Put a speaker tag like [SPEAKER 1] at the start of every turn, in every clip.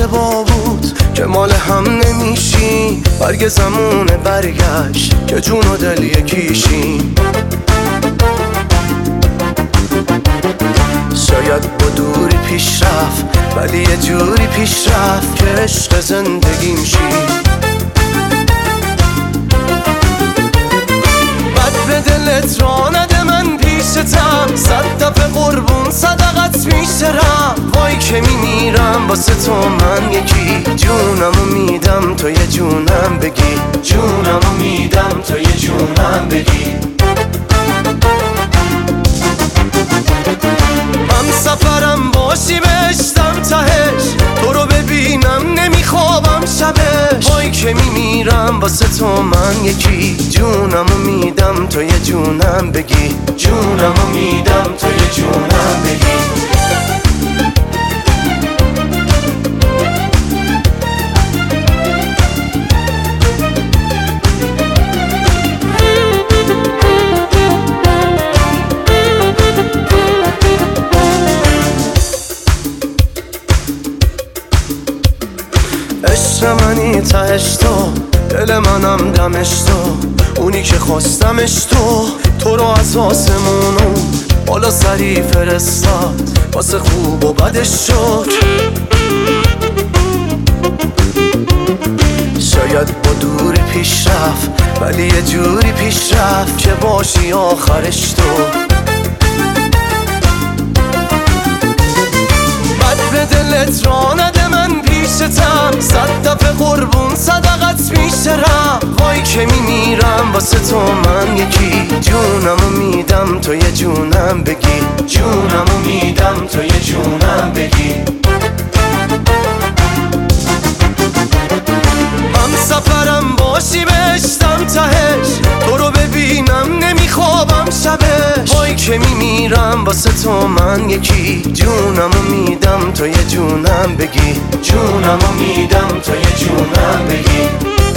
[SPEAKER 1] اشتباه بود که مال هم نمیشیم. برگ زمونه برگشت که جون و دل یکیشیم. شاید با دوری پیش رفت ولی یه جوری پیش رفت که عشق زندگیم شی. بد به دلت را نده من پیشتم، 100 دفعه قربون صدقت میشترم. وای که میمیرم واسه تو من یکی، جونمو میدم تو یه جونم بگی، جونمو میدم تو یه جونم بگی. هم سفرم باشی بهشتم تهش، تو رو ببینم نمیخوابم شبش. وای که میمیرم واسه تو من یکی، جونمو میدم تو یه جونم بگی، جونمو میدم تو یه جونم بگی. عشق منی تهش تو، دل منم دمش تو، اونی که خواستمش تو رو از آسمونو بالا سری فرستاد، واسه خوب و بدش شد. شاید با دوری پیش رفت ولی یه جوری پیش رفت که باشی آخرش تو. بد به دلت را نده من پیشتم، 100 دفعه قربون صدقت میشترم. وای که میمیرم واسه تو من یکی، جونمو میدم تو یه جونم بگی، جونمو میدم تو یه جونم بگی. هم سفرم باشی بهشتم تهش، تو رو ببینم نمیخوابم شبش. وای که میمیرم واسه تو من یکی، جونمو میدم تو یه جونم بگی، جونمو میدم تو یه جونم بگی.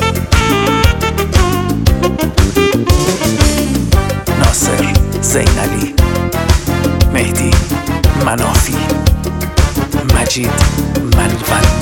[SPEAKER 2] ناصر زینلی، مهدی منافی، مجید منول.